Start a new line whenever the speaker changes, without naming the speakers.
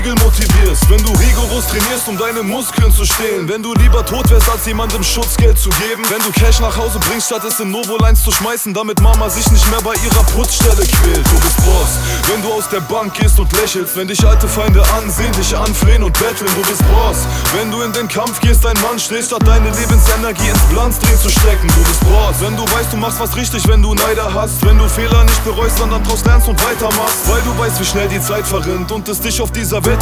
motivierst, wenn du rigoros trainierst, um deine Muskeln zu stehlen, wenn du lieber tot wärst, als jemandem Schutzgeld zu geben, wenn du Cash nach Hause bringst, statt es in Novolines zu schmeißen, damit Mama sich nicht mehr bei ihrer Putzstelle quält. Du bist Boss, wenn du aus der Bank gehst und lächelst, wenn dich alte Feinde ansehen, dich anflehen und betteln. Du bist Boss, wenn du in den Kampf gehst, ein Mann stehst, statt deine Lebensenergie ins Glanzdrehen zu stecken. Du bist Boss, wenn du weißt, du machst was richtig, wenn du Neider hast, wenn du Fehler nicht bereust, sondern draus lernst und weitermachst, weil du weißt, wie schnell die Zeit verrinnt und es dich auf dieser Welt